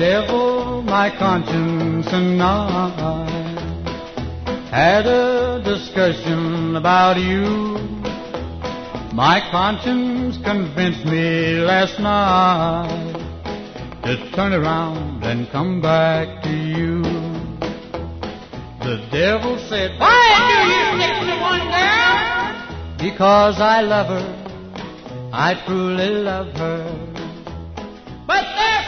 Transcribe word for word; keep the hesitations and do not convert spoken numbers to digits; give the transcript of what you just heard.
devil, my conscience and I had a discussion about you. My conscience convinced me last night to turn around and come back to you. The devil said, why do you stick to one girl? Because I love her, I truly love her. But there's